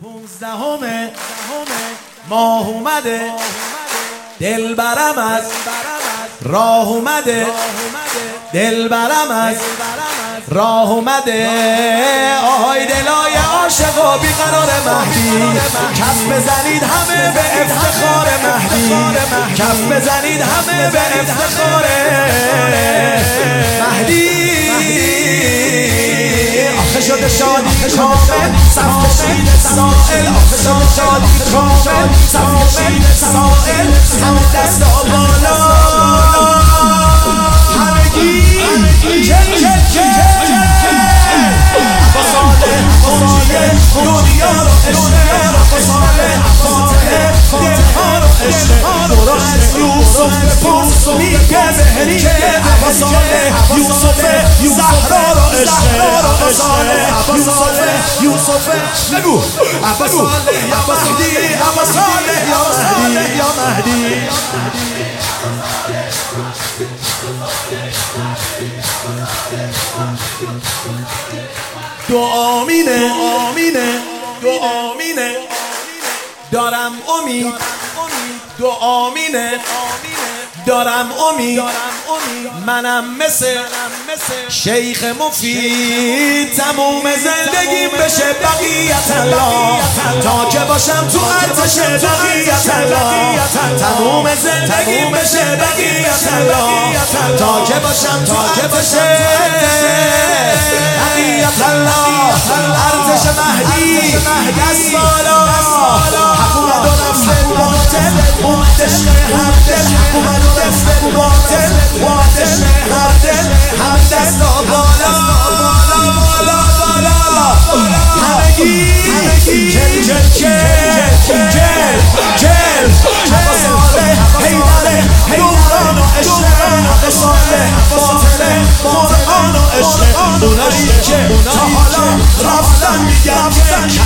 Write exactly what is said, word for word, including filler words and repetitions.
پونزدهم ماه اومده، دلبرم از راه اومده، دلبرم از راه اومده. آهای دلای عاشق و بیقرار مهدی، کف بزنید همه به افتخار مهدی، کف بزنید همه به افتخار مهدی. آخه شده شادی کامل، صف کشید سائل، آخه شده شادی کامل، صف کشید سائل، همه دست بالا، همگی کل کل کل بساله خونجیه دنیا رو عشقه، بساله فاتحه دلها رو عشقه، درست از یوسف بپرس میگه بهریکه، بساله یوسف زهرا رو عشقه، بساله یوسف یوسف بگو بساله یا مهدی، بساله یا مهدی یا مهدی. دعا مینه آمینه دعا مینه دارم امید، دعا مینه دارم امید، منم مثل شیخ مفید، تموم زندگیم بشه بقیت الله، تا که باشم تو ارتش بقیت الله، تموم زندگیم بشه بقیت الله، تا که باشم تو ارتش بقیت الله. ارتش مهدی دست بالا، حکومت و نفس باطل، اومد عشق هر دل، حکومت و نفس باطل، اومد عشق هر دل، هم دست بالا بالا بالا بالا، همگی کل کل کل کل کل بساله حیدره دوران و عشق، بساله باطله قرآن و عشق، اونایی که تا حالا رفتن میگم